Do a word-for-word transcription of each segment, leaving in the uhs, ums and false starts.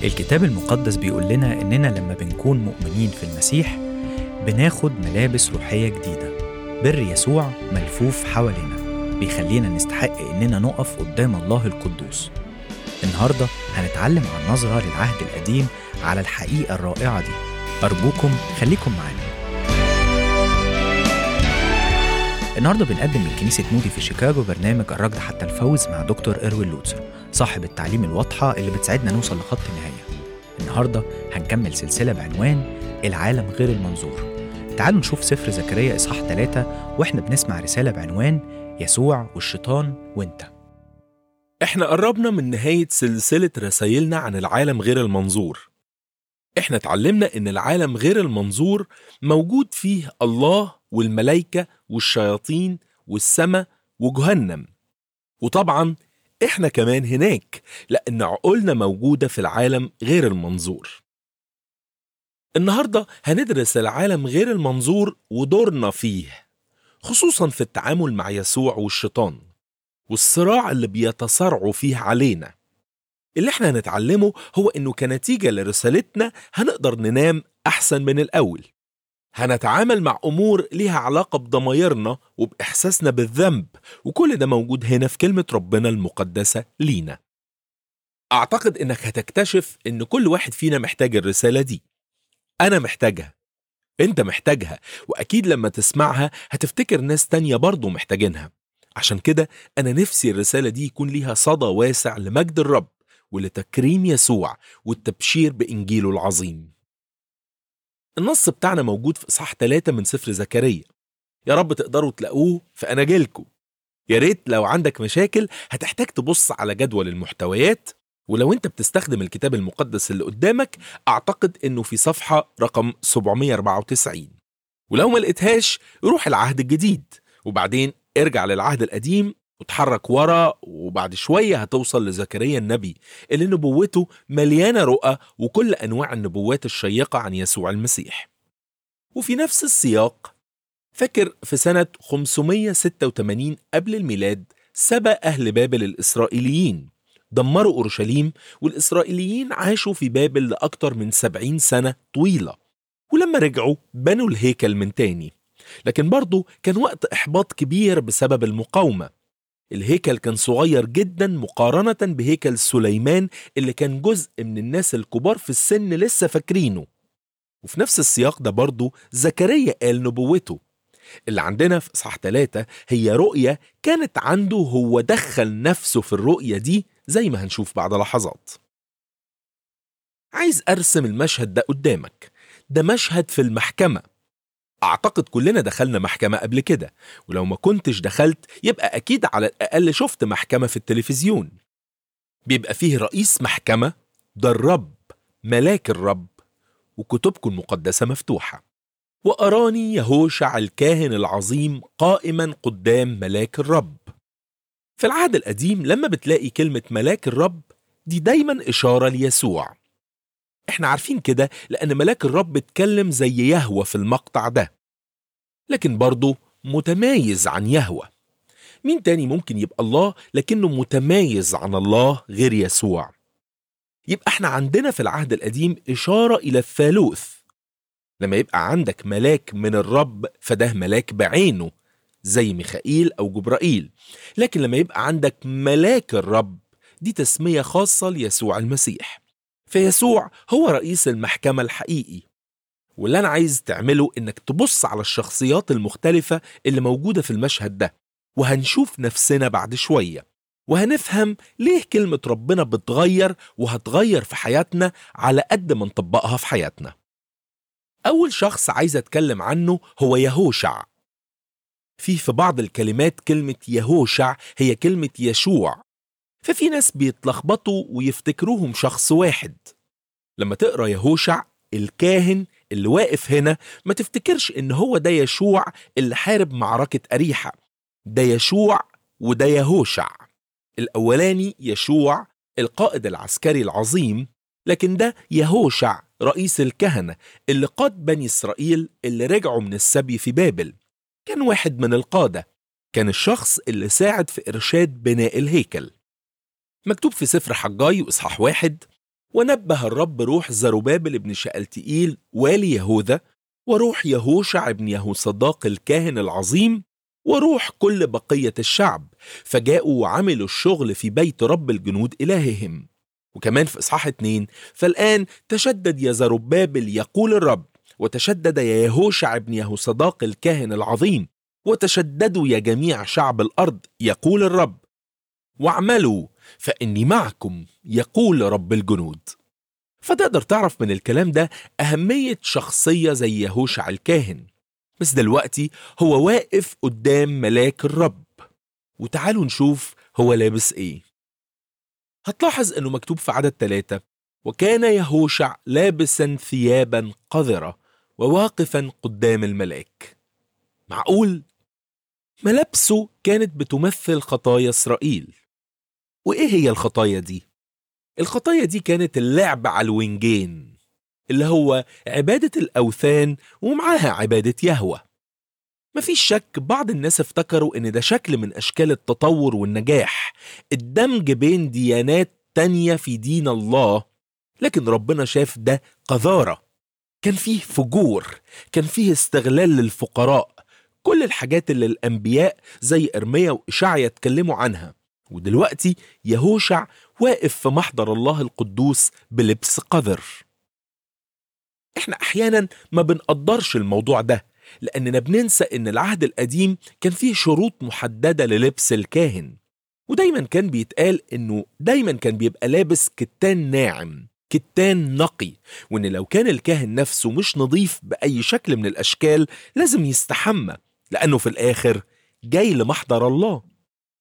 الكتاب المقدس بيقول لنا إننا لما بنكون مؤمنين في المسيح بناخد ملابس روحية جديدة. بر يسوع ملفوف حوالينا بيخلينا نستحق إننا نقف قدام الله القدوس. النهاردة هنتعلم عن نظرة للعهد القديم على الحقيقة الرائعة دي. أرجوكم خليكم معانا. النهاردة بنقدم من كنيسة مودي في شيكاغو برنامج الركض حتى الفوز مع دكتور إروين لوتسر، صاحب التعليم الواضحة اللي بتساعدنا نوصل لخط النهاية. النهاردة هنكمل سلسلة بعنوان العالم غير المنظور. تعالوا نشوف سفر زكريا إصحاح ثلاثة وإحنا بنسمع رسالة بعنوان يسوع والشيطان وإنت. إحنا قربنا من نهاية سلسلة رسائلنا عن العالم غير المنظور. إحنا اتعلمنا إن العالم غير المنظور موجود فيه الله والملائكة والشياطين والسماء وجهنم، وطبعا إحنا كمان هناك لأن عقولنا موجودة في العالم غير المنظور. النهاردة هندرس العالم غير المنظور ودورنا فيه، خصوصا في التعامل مع يسوع والشيطان والصراع اللي بيتصارعوا فيه علينا. اللي احنا هنتعلمه هو انه كنتيجة لرسالتنا هنقدر ننام احسن من الاول، هنتعامل مع امور ليها علاقة بضمايرنا وباحساسنا بالذنب، وكل ده موجود هنا في كلمة ربنا المقدسة لينا. اعتقد انك هتكتشف ان كل واحد فينا محتاج الرسالة دي. انا محتاجها، انت محتاجها، واكيد لما تسمعها هتفتكر ناس تانية برضو محتاجينها. عشان كده انا نفسي الرسالة دي يكون ليها صدى واسع لمجد الرب ولتكريم يسوع والتبشير بإنجيله العظيم. النص بتاعنا موجود في إصحاح ثلاثة من سفر زكريا. يا رب تقدروا تلاقوه في أناجيلكم. يا ريت لو عندك مشاكل هتحتاج تبص على جدول المحتويات، ولو انت بتستخدم الكتاب المقدس اللي قدامك أعتقد انه في صفحة رقم سبعمية وأربعة وتسعين، ولو ما لقيتهاش روح العهد الجديد وبعدين ارجع للعهد القديم وتحرك ورا، وبعد شوية هتوصل لزكريا النبي اللي نبوته مليانة رؤى وكل أنواع النبوات الشيقة عن يسوع المسيح. وفي نفس السياق فاكر في سنة خمسمية وستة وثمانين قبل الميلاد سبى أهل بابل الإسرائيليين، دمروا أورشليم، والإسرائيليين عاشوا في بابل لأكتر من سبعين سنة طويلة، ولما رجعوا بنوا الهيكل من تاني. لكن برضو كان وقت إحباط كبير بسبب المقاومة. الهيكل كان صغير جدا مقارنة بهيكل سليمان اللي كان جزء من الناس الكبار في السن لسه فاكرينه. وفي نفس السياق ده برضو زكريا قال نبوته. اللي عندنا في إصحاح ثلاثة هي رؤية كانت عنده، هو دخل نفسه في الرؤية دي زي ما هنشوف بعد لحظات. عايز أرسم المشهد ده قدامك. ده مشهد في المحكمة. أعتقد كلنا دخلنا محكمة قبل كده، ولو ما كنتش دخلت يبقى أكيد على الأقل شفت محكمة في التلفزيون. بيبقى فيه رئيس محكمة، ده الرب، ملاك الرب، وكتبكم المقدسة مفتوحة. وأراني يهوشع الكاهن العظيم قائما قدام ملاك الرب. في العهد القديم لما بتلاقي كلمة ملاك الرب دي دايما إشارة ليسوع. احنا عارفين كده لأن ملاك الرب اتكلم زي يهوه في المقطع ده، لكن برضه متمايز عن يهوه. مين تاني ممكن يبقى الله لكنه متمايز عن الله غير يسوع؟ يبقى احنا عندنا في العهد القديم إشارة إلى الثالوث. لما يبقى عندك ملاك من الرب فده ملاك بعينه زي ميخائيل أو جبرائيل، لكن لما يبقى عندك ملاك الرب دي تسمية خاصة ليسوع المسيح. فيسوع هو رئيس المحكمة الحقيقي. واللي أنا عايز تعمله إنك تبص على الشخصيات المختلفة اللي موجودة في المشهد ده، وهنشوف نفسنا بعد شوية، وهنفهم ليه كلمة ربنا بتغير وهتغير في حياتنا على قد ما نطبقها في حياتنا. أول شخص عايز أتكلم عنه هو يهوشع. فيه في بعض الكلمات كلمة يهوشع هي كلمة يشوع، ففي ناس بيتلخبطوا ويفتكروهم شخص واحد. لما تقرأ يهوشع الكاهن اللي واقف هنا ما تفتكرش إن هو ده يشوع اللي حارب معركة أريحة. ده يشوع وده يهوشع. الأولاني يشوع القائد العسكري العظيم، لكن ده يهوشع رئيس الكهنة اللي قاد بني إسرائيل اللي رجعوا من السبي في بابل. كان واحد من القادة، كان الشخص اللي ساعد في إرشاد بناء الهيكل. مكتوب في سفر حجاي وإصحاح واحد: ونبه الرب روح زربابل ابن شألتئيل والي يهوذا، وروح يهوشع ابن يهوصداق الكاهن العظيم، وروح كل بقية الشعب، فجاءوا وعملوا الشغل في بيت رب الجنود إلههم. وكمان في إصحاح اتنين: فالآن تشدد يا زربابل يقول الرب، وتشدد يا يهوشع ابن يهوصداق الكاهن العظيم، وتشددوا يا جميع شعب الأرض يقول الرب، واعملوا فإني معكم يقول رب الجنود. فتقدر تعرف من الكلام ده أهمية شخصية زي يهوشع الكاهن. بس دلوقتي هو واقف قدام ملاك الرب، وتعالوا نشوف هو لابس ايه. هتلاحظ انه مكتوب في عدد ثلاثة: وكان يهوشع لابسا ثيابا قذرة وواقفا قدام الملاك. معقول؟ ملابسه كانت بتمثل خطايا إسرائيل. وإيه هي الخطايا دي؟ الخطايا دي كانت اللعب على الونجين، اللي هو عبادة الأوثان ومعاها عبادة يهوه. مفيش شك بعض الناس افتكروا إن ده شكل من أشكال التطور والنجاح، الدمج بين ديانات تانية في دين الله، لكن ربنا شاف ده قذارة. كان فيه فجور، كان فيه استغلال للفقراء، كل الحاجات اللي الأنبياء زي إرميا وإشعيا اتكلموا عنها. ودلوقتي يهوشع واقف في محضر الله القدوس بلبس قذر. احنا أحيانا ما بنقدرش الموضوع ده، لأننا بننسى إن العهد القديم كان فيه شروط محددة للبس الكاهن، ودايما كان بيتقال إنه دايما كان بيبقى لابس كتان ناعم، كتان نقي، وإن لو كان الكاهن نفسه مش نظيف بأي شكل من الأشكال لازم يستحمى، لأنه في الآخر جاي لمحضر الله.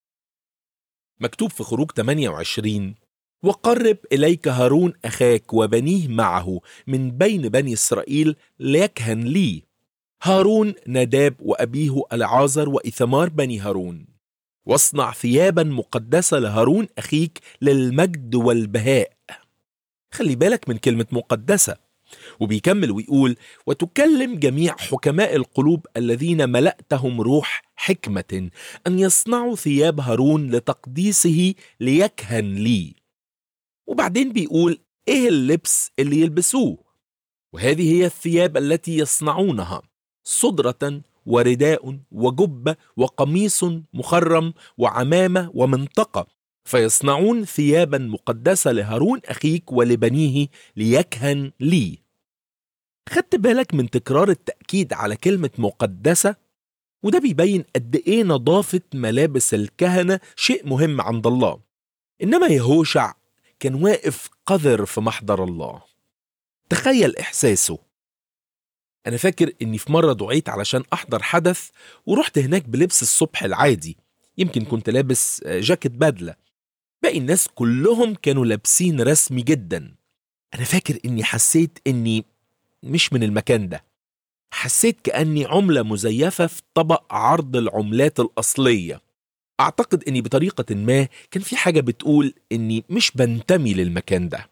مكتوب في خروج ثمانية وعشرين: وقرب إليك هارون أخاك وبنيه معه من بين بني إسرائيل ليكهن لي، هارون نداب وأبيه العازر وإثمار بني هارون. واصنع ثيابا مقدسة لهارون أخيك للمجد والبهاء. خلي بالك من كلمة مقدسة. وبيكمل ويقول: وتكلم جميع حكماء القلوب الذين ملأتهم روح حكمة أن يصنعوا ثياب هارون لتقديسه ليكهن لي. وبعدين بيقول إيه اللبس اللي يلبسوه، وهذه هي الثياب التي يصنعونها: صدرة ورداء وجبة وقميص مخرم وعمامة ومنطقة، فيصنعون ثيابا مقدسة لهارون أخيك ولبنيه ليكهن لي. خدت بالك من تكرار التأكيد على كلمة مقدسة؟ وده بيبين قد إيه نظافة ملابس الكهنة شيء مهم عند الله. إنما يهوشع كان واقف قذر في محضر الله. تخيل إحساسه. أنا فاكر إني في مرة دعيت علشان أحضر حدث، ورحت هناك بلبس الصبح العادي، يمكن كنت لابس جاكيت بدلة. باقي الناس كلهم كانوا لابسين رسمي جدا. أنا فاكر إني حسيت إني مش من المكان ده، حسيت كأني عملة مزيفة في طبق عرض العملات الأصلية. أعتقد إني بطريقة ما كان في حاجة بتقول إني مش بنتمي للمكان ده.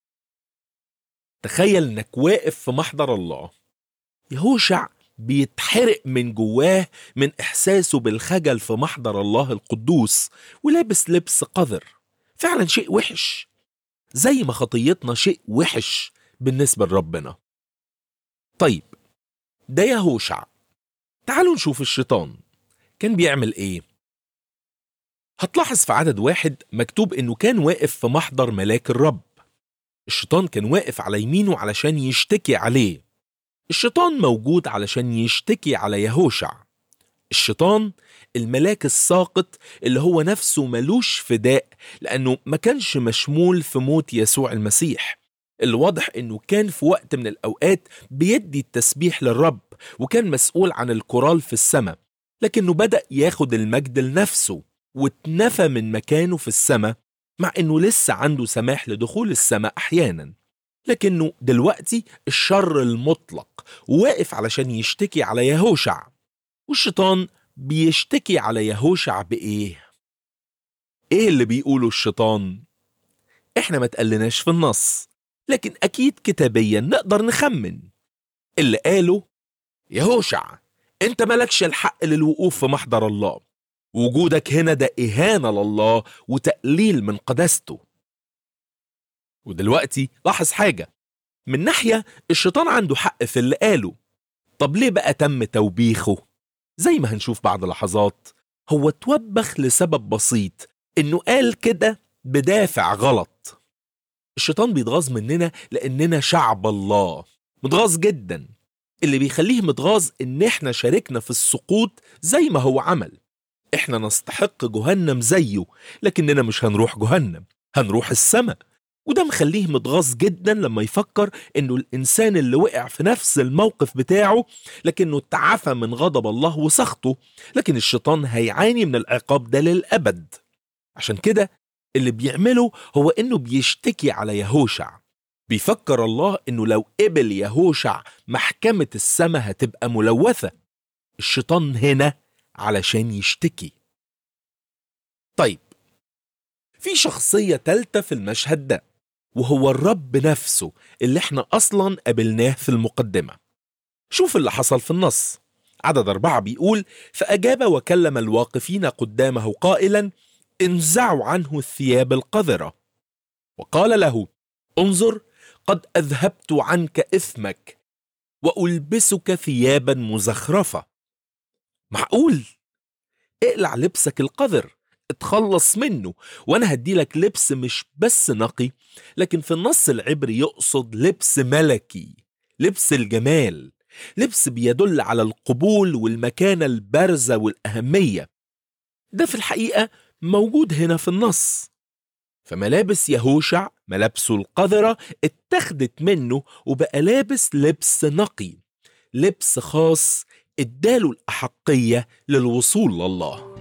تخيل إنك واقف في محضر الله. يهوشع بيتحرق من جواه من إحساسه بالخجل في محضر الله القدوس، ولابس لبس قذر. فعلا شيء وحش، زي ما خطيتنا شيء وحش بالنسبة لربنا. طيب، ده يهوشع. تعالوا نشوف الشيطان كان بيعمل ايه. هتلاحظ في عدد واحد مكتوب انه كان واقف في محضر ملاك الرب. الشيطان كان واقف على يمينه علشان يشتكي عليه. الشيطان موجود علشان يشتكي على يهوشع. الشيطان الملاك الساقط اللي هو نفسه ملوش فداء، لأنه ما كانش مشمول في موت يسوع المسيح. الواضح انه كان في وقت من الاوقات بيدي التسبيح للرب، وكان مسؤول عن الكورال في السماء، لكنه بدأ ياخد المجد لنفسه واتنفى من مكانه في السماء، مع انه لسه عنده سماح لدخول السماء احيانا. لكنه دلوقتي الشر المطلق واقف علشان يشتكي على يهوشع. والشيطان بيشتكي على يهوشع بايه؟ ايه اللي بيقوله الشيطان؟ احنا ما تقلناش في النص، لكن أكيد كتابيا نقدر نخمن. اللي قاله: يهوشع أنت ملكش الحق للوقوف في محضر الله، وجودك هنا ده إهانة لله وتقليل من قداسته. ودلوقتي لاحظ حاجة، من ناحية الشيطان عنده حق في اللي قاله. طب ليه بقى تم توبيخه؟ زي ما هنشوف بعد لحظات، هو توبخ لسبب بسيط، إنه قال كده بدافع غلط. الشيطان بيتغاظ مننا لأننا شعب الله، متغاظ جدا. اللي بيخليه متغاظ إن إحنا شاركنا في السقوط زي ما هو عمل. إحنا نستحق جهنم زيه، لكننا مش هنروح جهنم، هنروح السماء. وده مخليه متغاظ جدا لما يفكر إنه الإنسان اللي وقع في نفس الموقف بتاعه لكنه تعافى من غضب الله وسخطه، لكن الشيطان هيعاني من العقاب ده للأبد. عشان كده اللي بيعمله هو إنه بيشتكي على يهوشع. بيفكر الله إنه لو قبل يهوشع محكمة السماء هتبقى ملوثة. الشيطان هنا علشان يشتكي. طيب، في شخصية تالتة في المشهد ده، وهو الرب نفسه اللي احنا أصلا قابلناه في المقدمة. شوف اللي حصل في النص. عدد أربعة بيقول: فأجاب وكلم الواقفين قدامه قائلا: انزعوا عنه الثياب القذرة. وقال له: انظر، قد أذهبت عنك إثمك وألبسك ثيابا مزخرفة. معقول؟ اقلع لبسك القذر، اتخلص منه، وانا هديلك لبس مش بس نقي، لكن في النص العبري يقصد لبس ملكي، لبس الجمال، لبس بيدل على القبول والمكانة البارزة والأهمية. ده في الحقيقة موجود هنا في النص. فملابس يهوشع، ملابسه القذرة، اتخذت منه وبقى لابس لبس نقي، لبس خاص اداله الأحقية للوصول لله.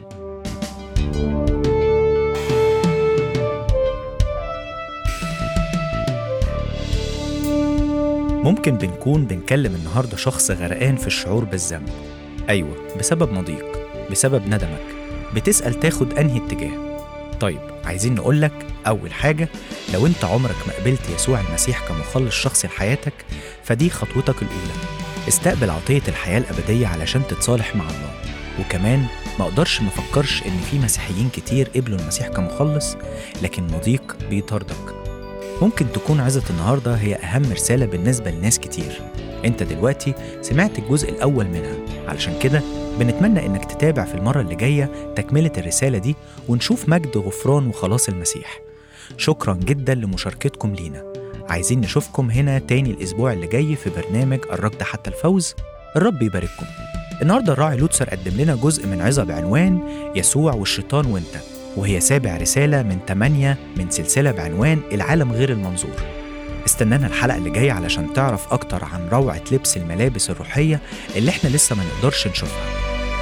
ممكن بنكون بنكلم النهاردة شخص غرقان في الشعور بالذنب. أيوة، بسبب مضيق، بسبب ندمك، بتسأل تاخد أنهي اتجاه. طيب، عايزين نقولك أول حاجة، لو أنت عمرك ما قبلت يسوع المسيح كمخلص شخصي لحياتك، فدي خطوتك الأولى. استقبل عطية الحياة الأبدية علشان تتصالح مع الله. وكمان ما أقدرش مفكرش إن في مسيحيين كتير قبلوا المسيح كمخلص، لكن مضيق بيطاردك. ممكن تكون عظة النهاردة هي أهم رسالة بالنسبة لناس كتير. أنت دلوقتي سمعت الجزء الأول منها، علشان كده بنتمنى إنك تتابع في المرة اللي جاية تكملة الرسالة دي، ونشوف مجد غفران وخلاص المسيح. شكرا جدا لمشاركتكم لينا. عايزين نشوفكم هنا تاني الأسبوع اللي جاي في برنامج الركض حتى الفوز. الرب يبارككم. النهاردة الراعي لوتسر قدم لنا جزء من عظة بعنوان يسوع والشيطان وانت، وهي سابع رسالة من ثمانية من سلسلة بعنوان العالم غير المنظور. استنانا الحلقة اللي جاية علشان تعرف أكتر عن روعة لبس الملابس الروحية اللي احنا لسه ما نقدرش نشوفها.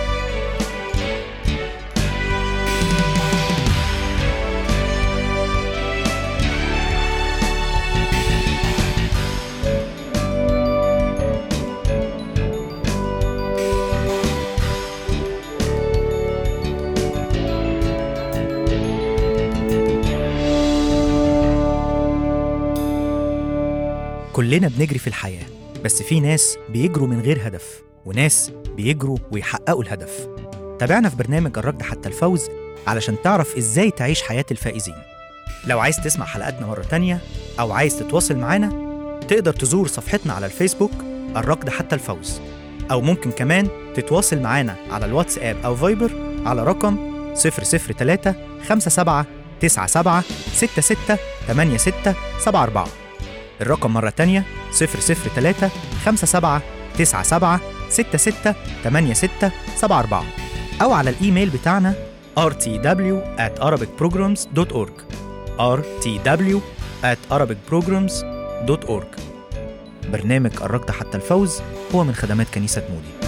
كلنا بنجري في الحياة، بس في ناس بيجروا من غير هدف، وناس بيجروا ويحققوا الهدف. تابعنا في برنامج الركض حتى الفوز علشان تعرف إزاي تعيش حياة الفائزين. لو عايز تسمع حلقاتنا مرة تانية أو عايز تتواصل معانا، تقدر تزور صفحتنا على الفيسبوك الركض حتى الفوز، أو ممكن كمان تتواصل معانا على الواتساب أو فايبر على رقم صفر صفر ثلاثة خمسة سبعة تسعة سبعة ستة ستة ثمانية ستة سبعة أربعة. الرقم مرة تانية صفر صفر ثلاثة خمسة سبعة تسعة سبعة ستة ستة ثمانية ستة سبعة أربعة، أو على الإيميل بتاعنا آر تي دبليو آت أرابيك بروجرامز دوت أورج آر تي دبليو آت أرابيك بروجرامز دوت أورج. برنامج الركض حتى الفوز هو من خدمات كنيسة مودي.